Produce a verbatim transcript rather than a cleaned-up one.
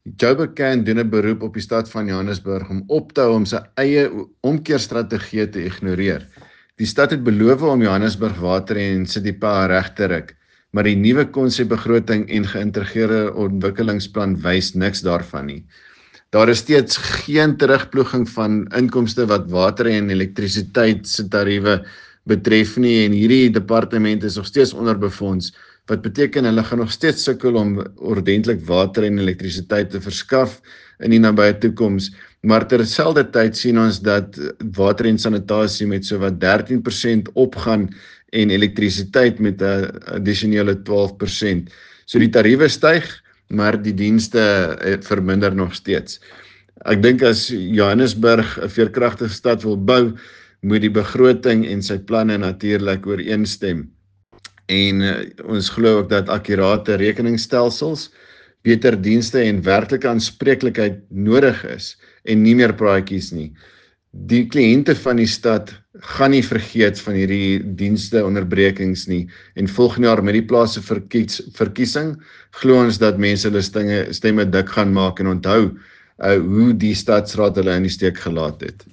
Joburg Can doen 'n beroep op die stad van Johannesburg om op te hou om sy eie omkeerstrategie te ignoreer. Die stad het beloof om Johannesburg Water en City Power reg te ruk, maar die nuwe konsepbegroting en geïntegreerde ontwikkelingsplan wys niks daarvan nie. Daar is steeds geen terugploeging van inkomste wat water en elektrisiteit se tariewe betref nie en hierdie departement is nog steeds onderbefonds, wat beteken hulle gaan nog steeds sukkel om ordentlik water en elektrisiteit te verskaf in die nabye toekoms, maar terselfdertyd sien ons dat water en sanitasie met sowat dertien persent opgaan en elektrisiteit met 'n addisionele twaalf persent. So die tariewe styg, maar die dienste verminder nog steeds. Ek dink as Johannesburg 'n veerkragtige stad wil bou, moet die begroting en sy planne natuurlik ooreenstem. En uh, ons glo ook dat akkurate rekeningsstelsels, beter dienste en werklike aanspreeklikheid nodig is en nie meer praatjies nie. Die kliënte van die stad gaan nie vergeet van hierdie dienste onderbrekings nie en volgende jaar met die plaaslike verkies, verkiesing glo ons dat mense hulle stemme, stemme dik gaan maak en onthou uh, hoe die stadsraad hulle in die steek gelaat het.